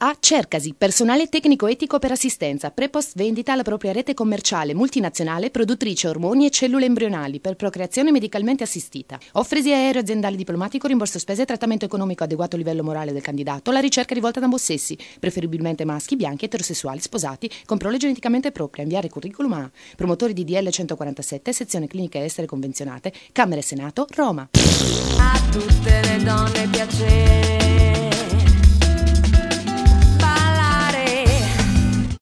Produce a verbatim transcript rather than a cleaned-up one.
A. Cercasi, personale tecnico-etico per assistenza, pre-post vendita alla propria rete commerciale multinazionale produttrice ormoni e cellule embrionali per procreazione medicalmente assistita. Offresi aereo aziendale diplomatico, rimborso spese e trattamento economico adeguato al livello morale del candidato. La ricerca rivolta ad ambos sessi, preferibilmente maschi, bianchi, eterosessuali, sposati, con prole geneticamente propria. Inviare curriculum a promotori di D L centoquarantasette, sezione cliniche estere convenzionate, Camera e Senato, Roma. A tutte le donne piace